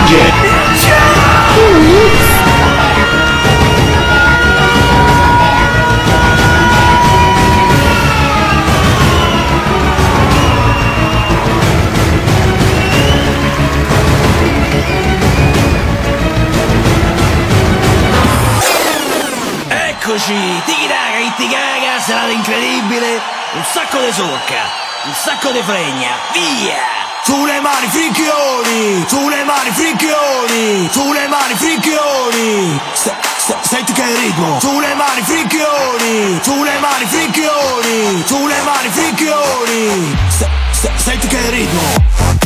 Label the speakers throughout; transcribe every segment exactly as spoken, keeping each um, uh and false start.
Speaker 1: Eccoci, tiki-taka, itty-kaka, serata incredibile, un sacco di socca, un sacco di fregna, via!
Speaker 2: Sulle mani fricchioni, sulle mani fricchioni, sulle mani fricchioni. Se, se, senti che ritmo. Sulle mani fricchioni, sulle mani fricchioni, sulle mani fricchioni. Se, se, senti che ritmo.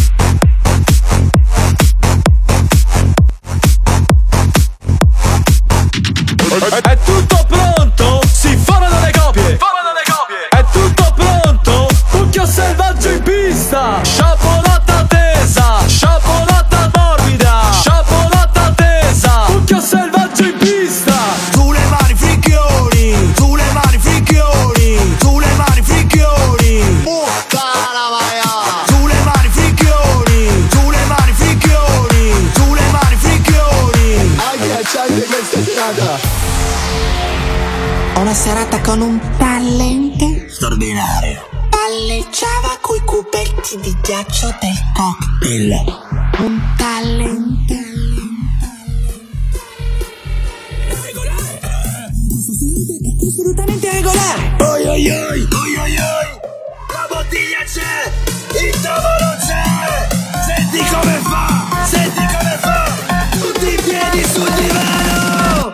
Speaker 3: È tutto pronto? Si formano le copie. Formano le copie. È tutto pronto? Mucchio selvaggio in pista. Sciapolata tesa. Sciapolata morbida. Sciapolata tesa. Mucchio selvaggio in pista.
Speaker 2: Sulle mani fricchioni, sulle mani fricchioni, sulle mani fricchioni. Puttana vaia. Sulle mani fricchioni, sulle mani fricchioni, sulle mani fricchioni. Agghiacciante questa serata.
Speaker 4: Una serata con un talento
Speaker 2: straordinario.
Speaker 4: palleggiava coi cubetti di ghiaccio del cocktail. Un talento assolutamente regolare.
Speaker 2: Oi oi oi, oi oi oi. La bottiglia c'è, il tavolo c'è. Senti come fa, senti come fa. Tutti i piedi sul divano.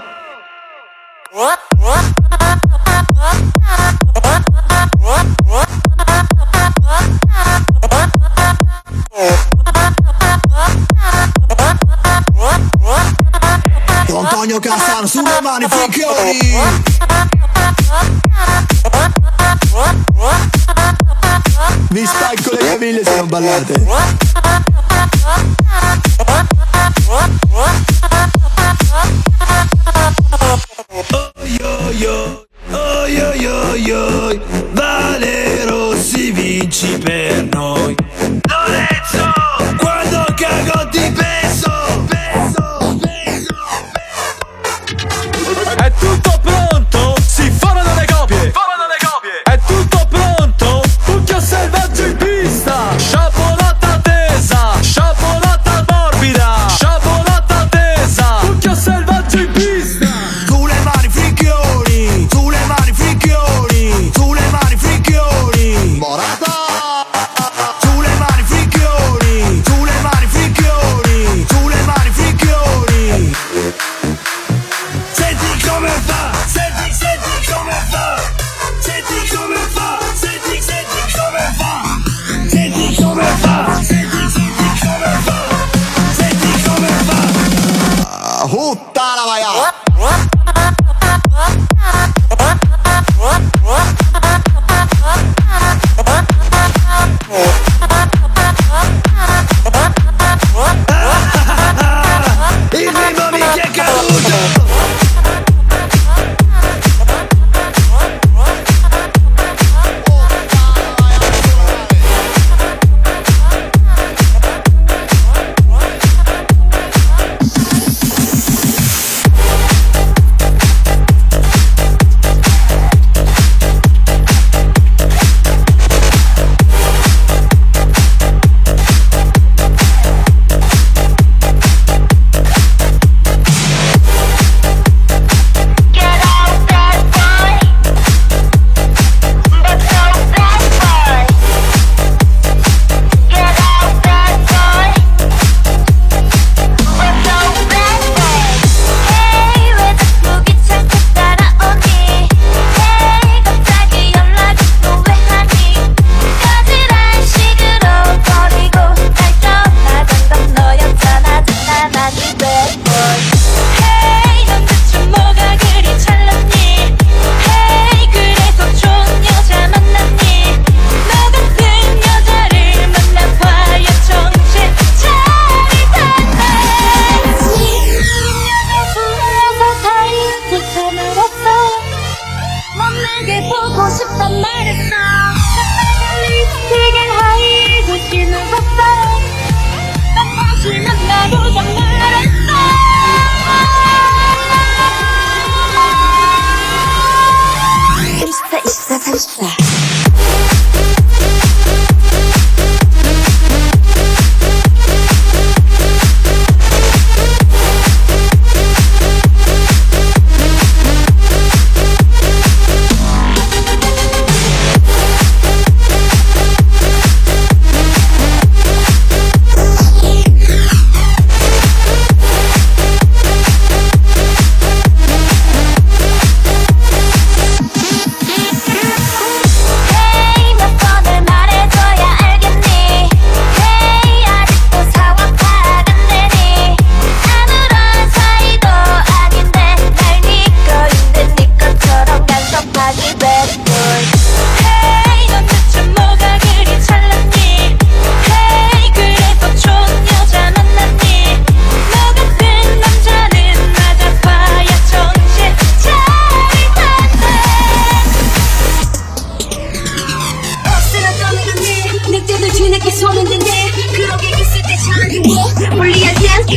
Speaker 2: Antonio Cassano sulle mani fricchioni. Vi spacco le caviglie se non ballate. Oi oi oi, oi oi oi oi. Vale Rossi vinci per noi. Lorenzo, quando cago ti penso, penso, penso, penso.
Speaker 3: È tutto pronto? Si formano le copie. Formano le copie. È tutto pronto? Mucchio selvaggio in pista. Sciapolata tesa.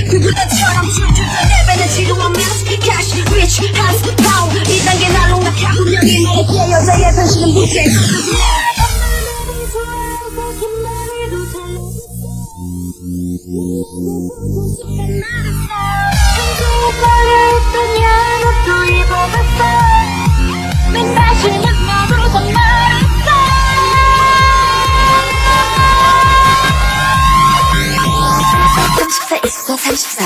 Speaker 5: 그들처럼 춤추던 레벨은 지금 하면 cash rich has power 이 단계 날 농락하고 명이 먹을게 여자의 변신은 무게 삼십사 있어 삼십사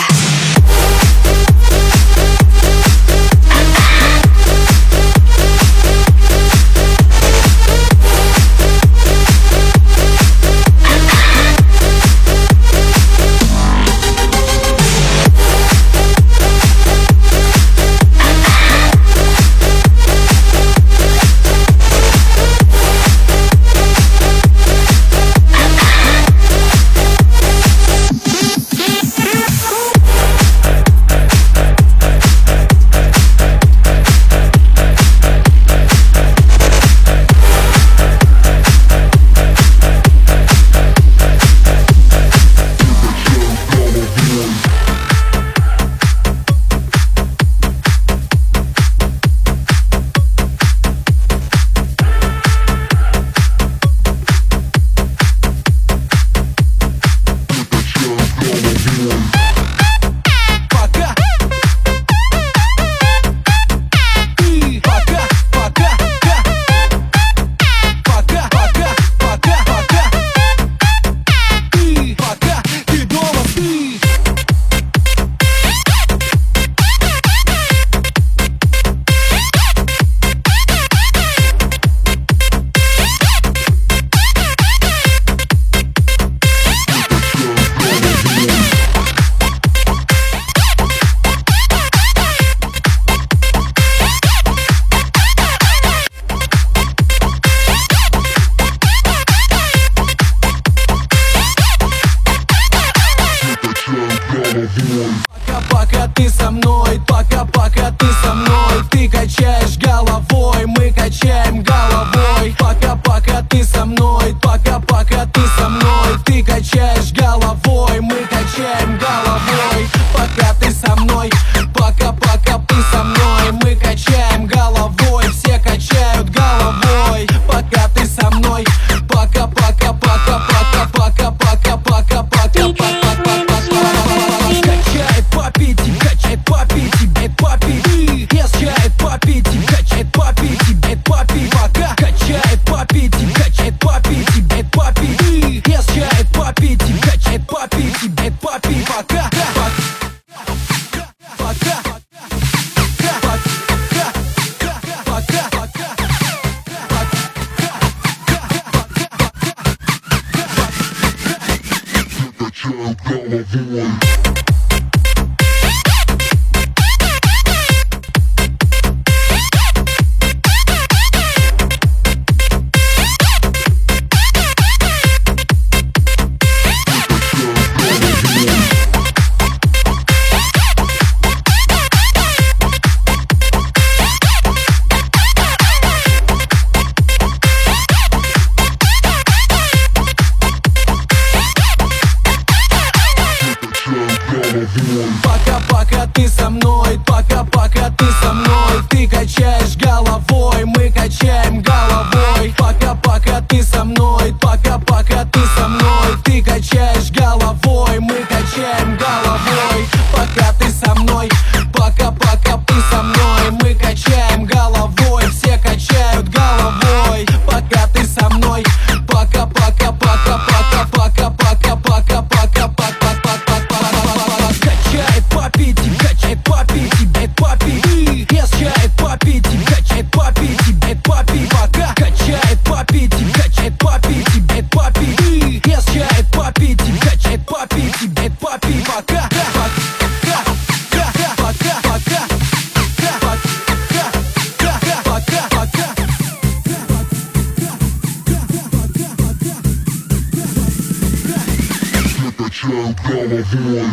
Speaker 3: Пока-пока ты со мной, пока-пока ты со мной, ты качаешь головой, мы качаем головой. Пока-пока ты со мной, пока-пока ты со мной, ты качаешь головой, мы качаем головой. Пока ты со мной, пока-пока ты со мной, мы качаем головой, все качают головой. Пока ты со мной, пока-пока-пока-пока-пока-пока-пока-пока. Качает папи, качает папи, тебе папи. Качает папи, качает папи, тебе папи. Пока качает папи, качает папи, тебе папи. Качает папи, качает папи, тебе папи. Пока, пока, головой. Пока-пока ты со мной, пока-пока ты со мной, ты качаешь головой, мы качаем головой. Пока-пока ты со мной, пока-пока ты со мной, ты качаешь головой, мы качаем головой. Пока ты со мной, пока-пока ты со мной, мы качаем головой, все качают головой. Пока ты со мной, пока-пока-пока-пока-пока-пока-пока-пока-пока-пока. Качает папи, качает папи, тебе папи. Качает папи, качает папи, тебе папи. Пока качает папи, качает папи, тебе папи. Качает папи, качает папи, тебе папи. Пока, пока, пока, пока, пока, пока. Качают головой.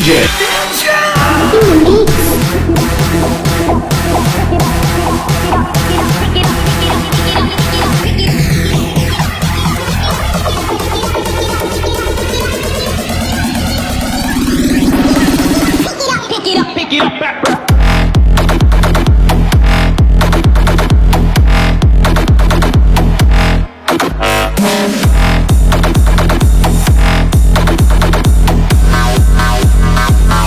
Speaker 1: J.
Speaker 5: Pick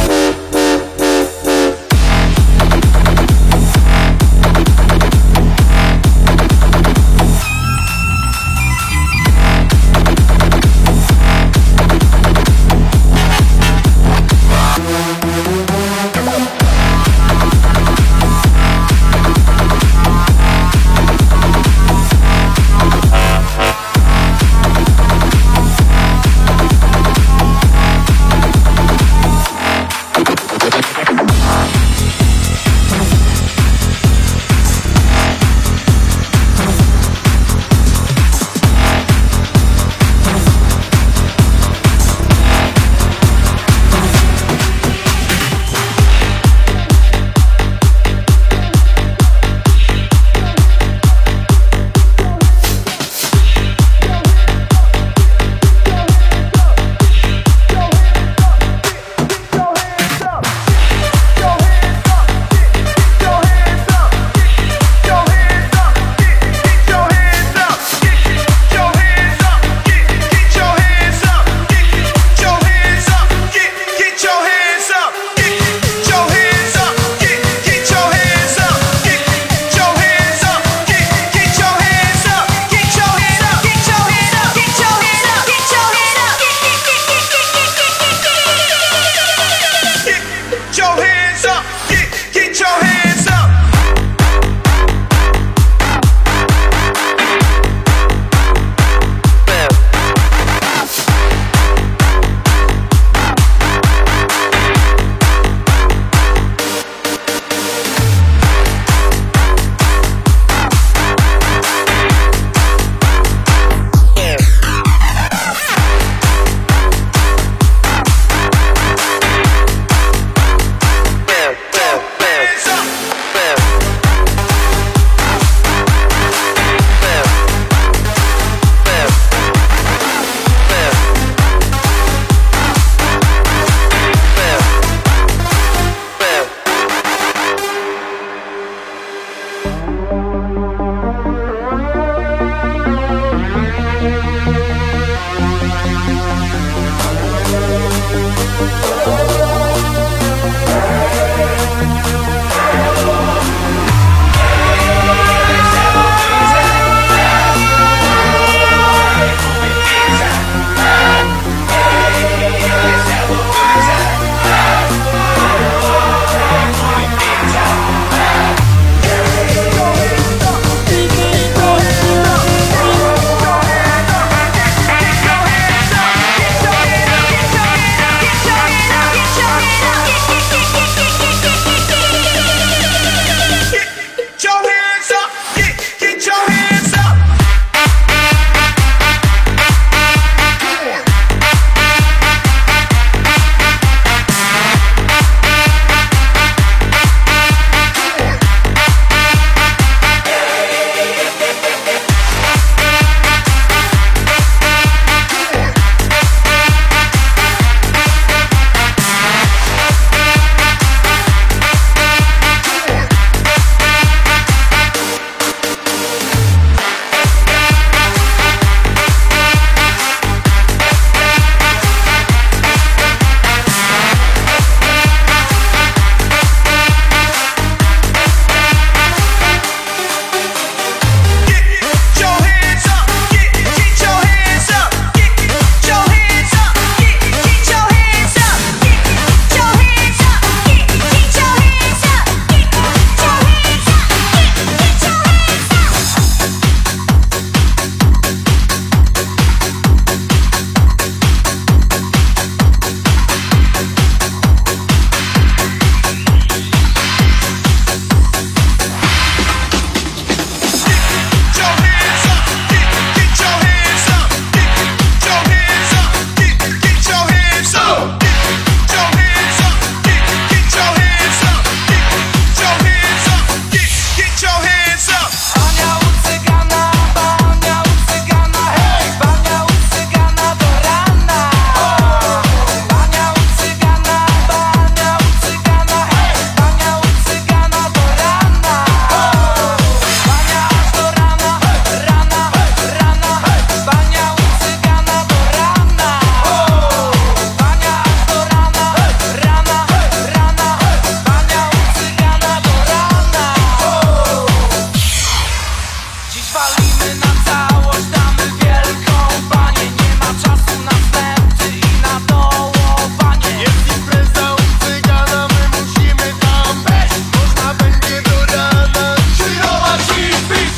Speaker 3: walimy na całość, damy wielką banię. Nie ma czasu na wstępy i na dołowanie.
Speaker 6: Jest impreza u cygana, my musimy tam być. Można będzie do rana chillować i pić.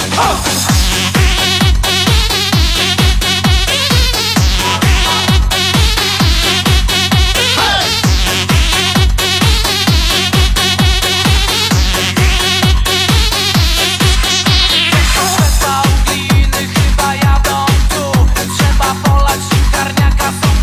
Speaker 3: Gliny chyba jadą tu. Trzeba polać garniaka, są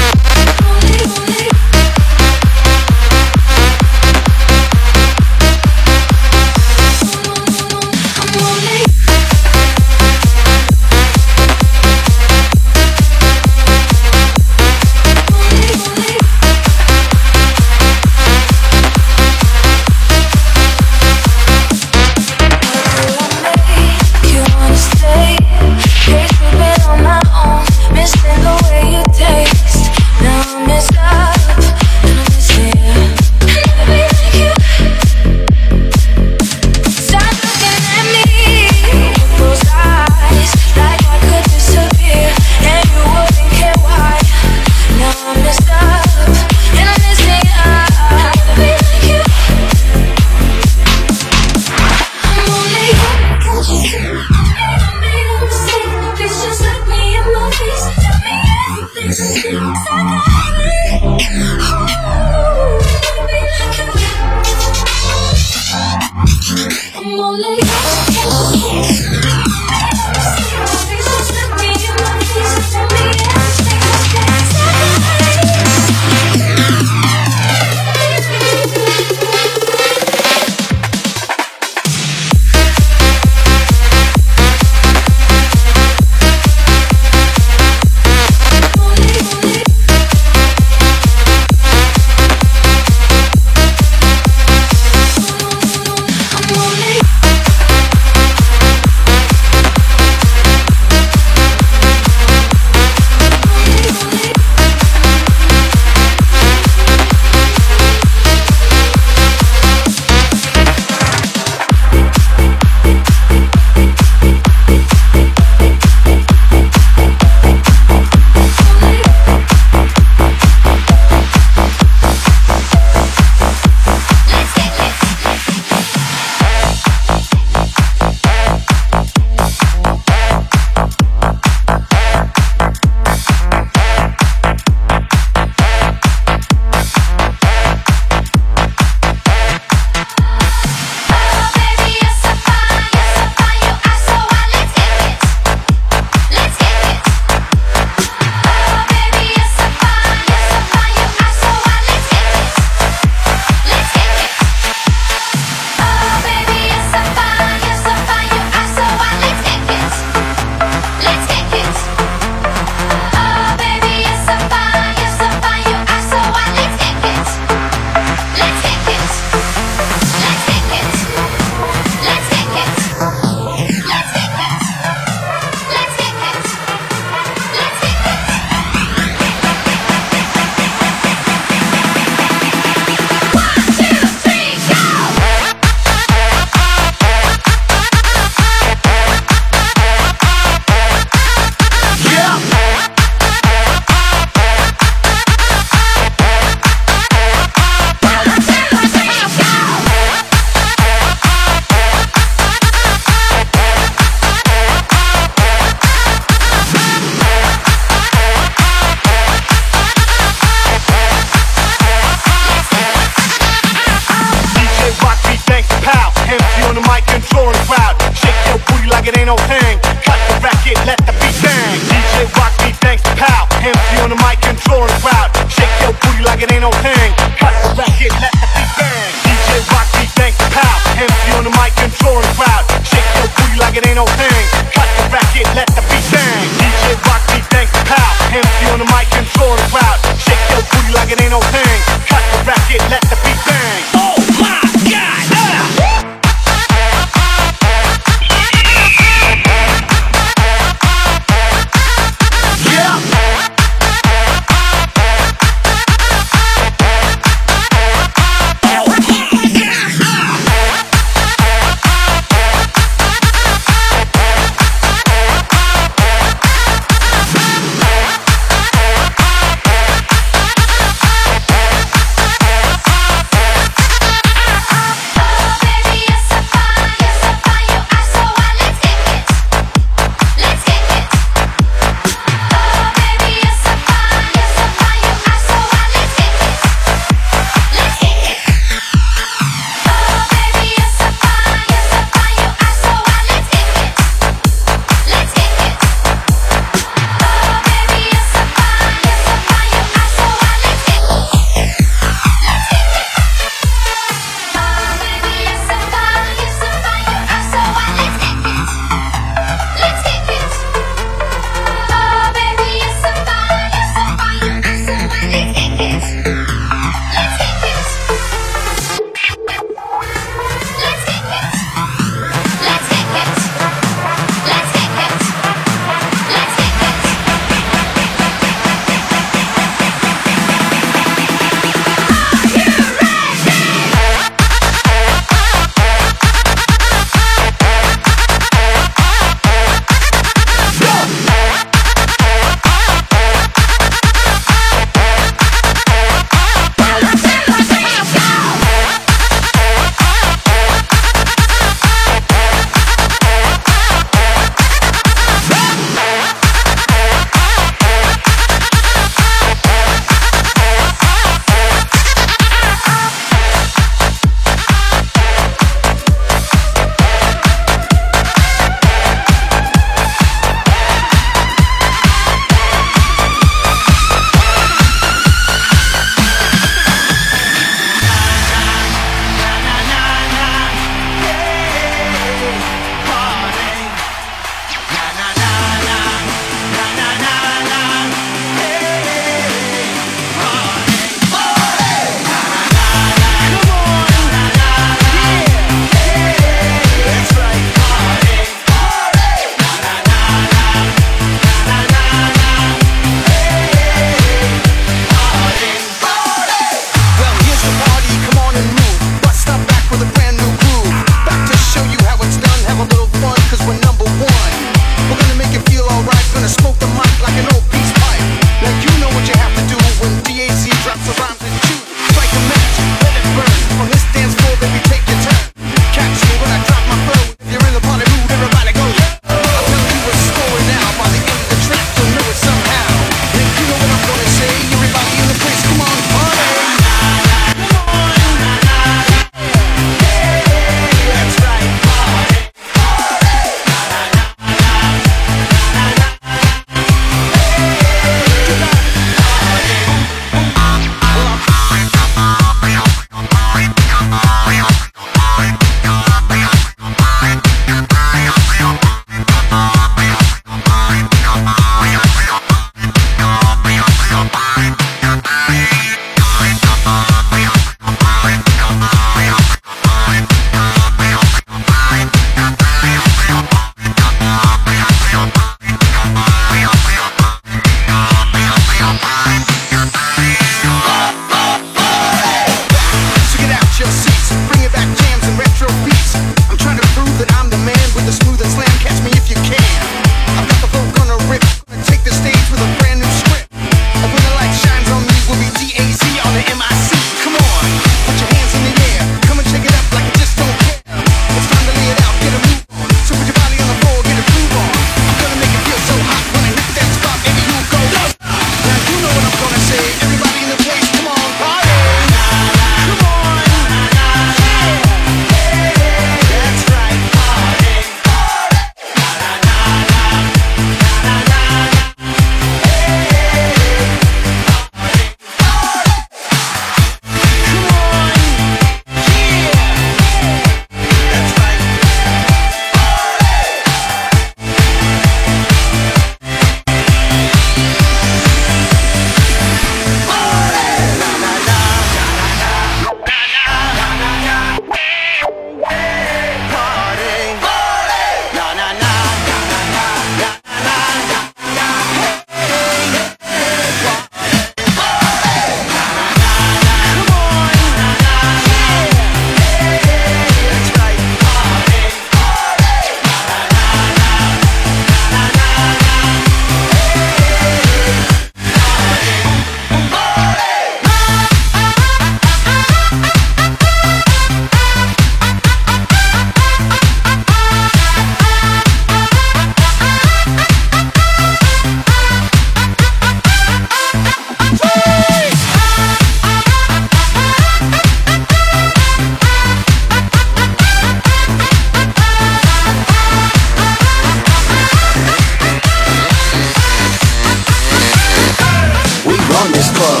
Speaker 1: on this club.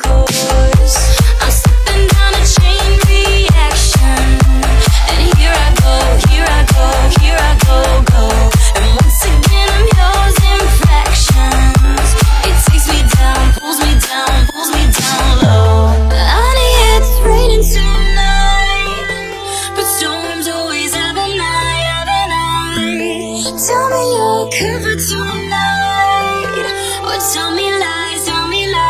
Speaker 5: course. I'm slipping down a chain reaction, and here I go, here I go, here I go, go. And once again I'm yours in fractions. It takes me down, pulls me down, pulls me down low. Honey, it's raining tonight, but storms always have a night, have a night. Tell me you're covered tonight, or tell me lies, tell me lies.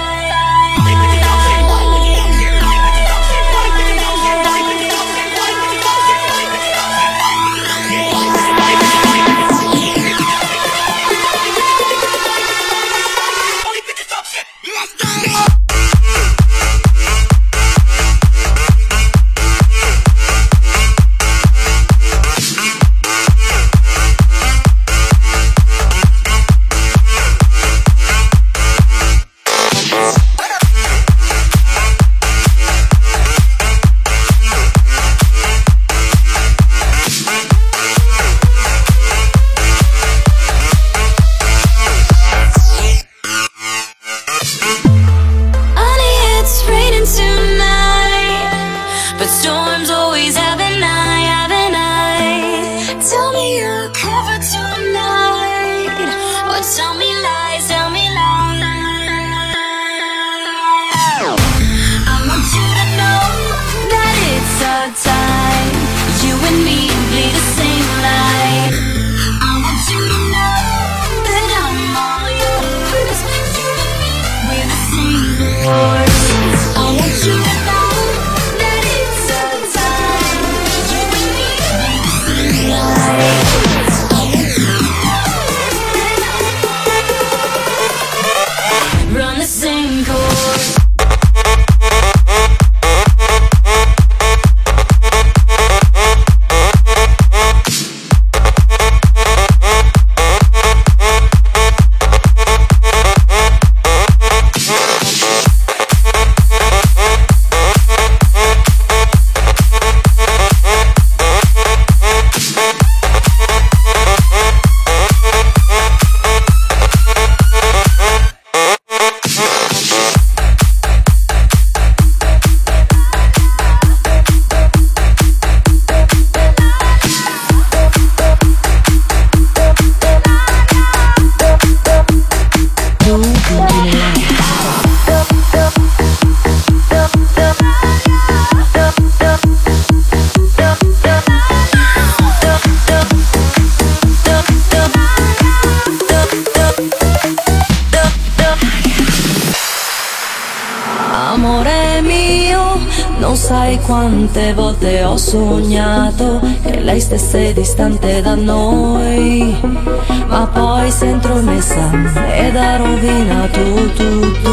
Speaker 7: Non sai quante volte ho sognato che lei stesse distante da noi, ma poi si è intromessa ed ha rovinato tutto.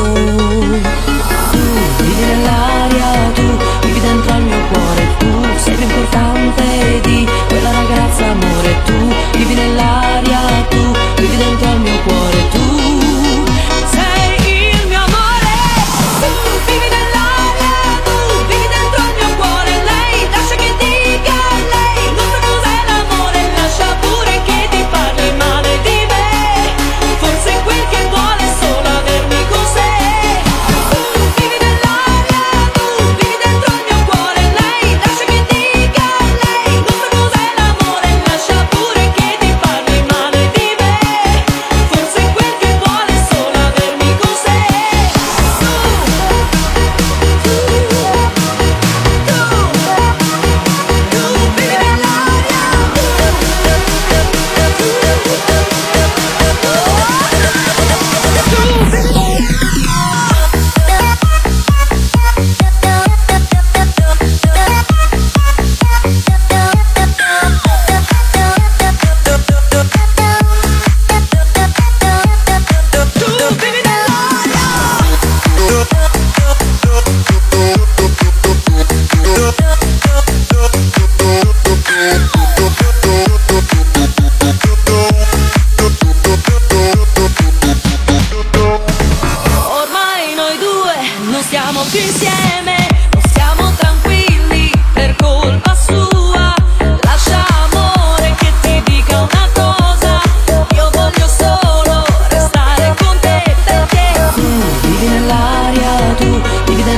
Speaker 7: Tu vivi nell'aria, tu vivi dentro al mio cuore, tu sei più importante di quella ragazza, amore. Tu vivi nell'aria, tu vivi dentro al mio cuore, tu sei il mio amore. Tu vivi nell'aria, tu vivi dentro al mio cuore. Lei lascia che dica lei, non sa cos'è l'amore, lascia pure che ti parli male di me. Forse quel che vuole è solo avermi con sé. Tu vivi nell'aria, tu vivi dentro al mio cuore. Lei lascia che dica lei, non sa cos'è l'amore, lascia pure che ti parli male di me. Forse quel che vuole è solo avermi con sé. Ormai noi due non stiamo più insieme, non siamo tranquilli per colpa sua. Lascia, amore, che ti dica una cosa, io voglio solo restare con te, perché tu vivi nell'aria,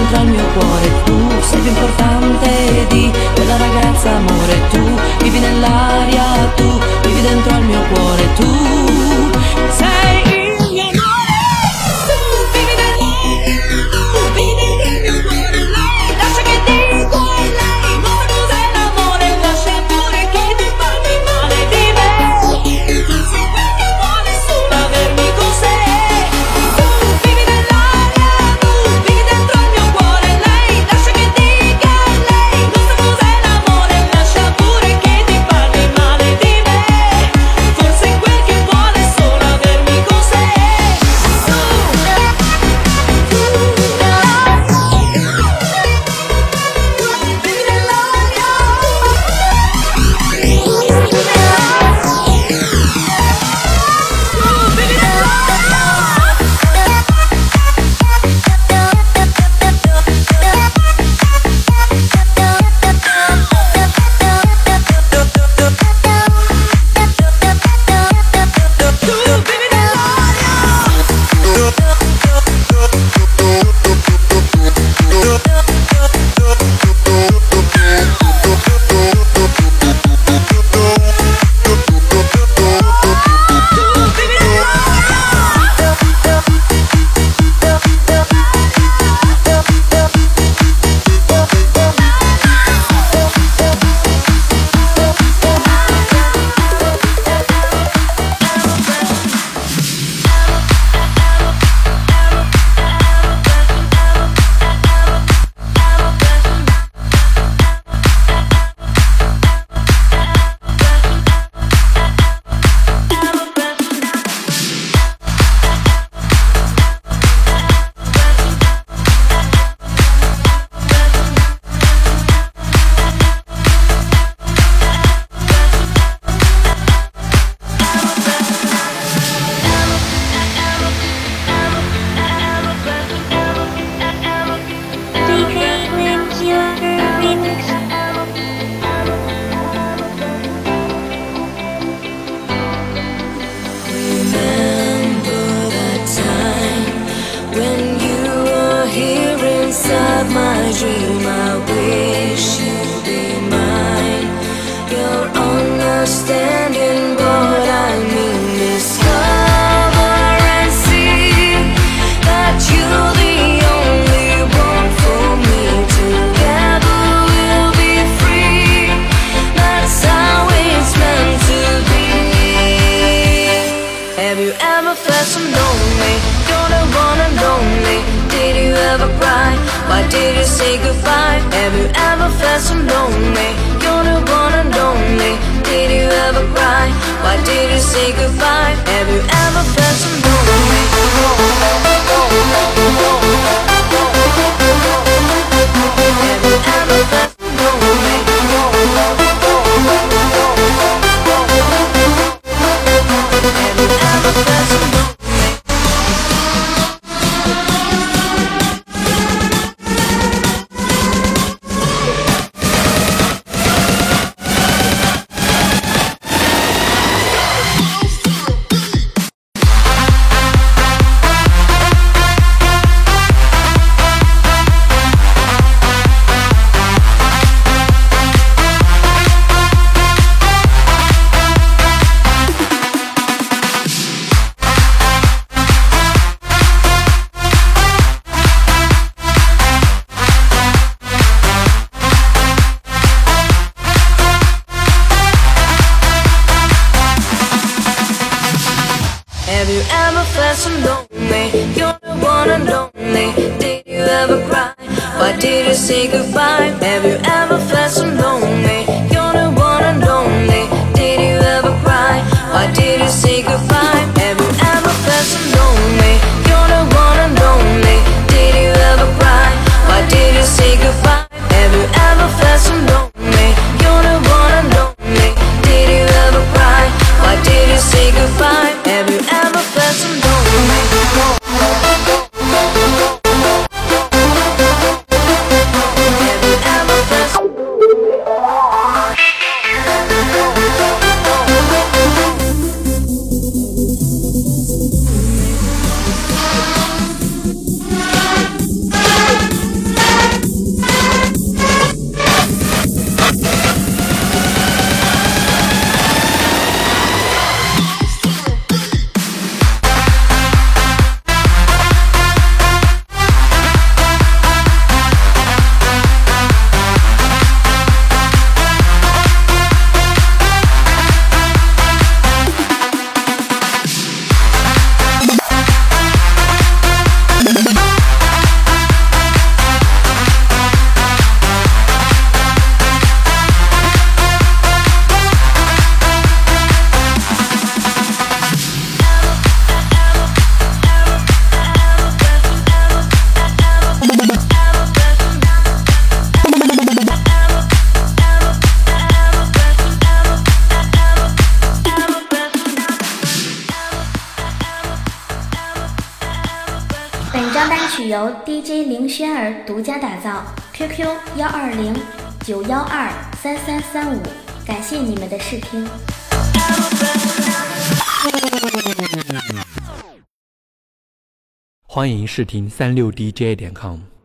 Speaker 7: dentro al mio cuore. Tu sei più importante di quella ragazza, amore. Tu vivi nell'aria, tu vivi dentro al mio cuore. Tu sei il mio amore. Tu vivi nell'aria, tu vivi dentro il mio cuore. Lei, lascia che dico a lei, ma cos'è l'amore? Lascia pure che ti parli male di me. Non so perché vuole solo avermi con sé. Tu vivi nell'aria, tu vivi dentro il mio cuore. Lei, lascia che dica a lei, non so cos'è l'amore. Lascia pure che ti parli male di me. Forse quel che vuole solo avermi con sé. Tu, tu, vivi nell'aria. Remember that time when you were here inside my dream. I wish you'd be mine. Your understanding what I mean. Discover and see that you're the only one for me. Together we'll be free. That's how it's meant to be. Have you ever felt so lonely? You're the one and only. Did you ever cry? Why did you say goodbye? Have you ever felt so lonely? You're the one and only. Did you ever cry? Why did you say goodbye? Have you ever felt so lonely? Have you ever felt so lonely? Have you ever felt so lonely? Have you ever felt so lonely? You're the one and only. Did you ever cry? Why did you say goodbye? Have you ever felt so lonely? You're the one and only. Did you ever cry? Why did you say goodbye? Have you ever felt so lonely? You're the one and only. Did you ever cry? Why did you say goodbye? Have you ever felt so lonely? You're the one and only. Did you ever cry? Why did you say goodbye? Have you ever felt so lonely? Have you ever felt so lonely?
Speaker 8: 由 D J 凌轩儿独家打造 ，Q Q 幺二零九幺二三三三五，感谢你们的试听。
Speaker 9: 欢迎试听三六 D J 点 com。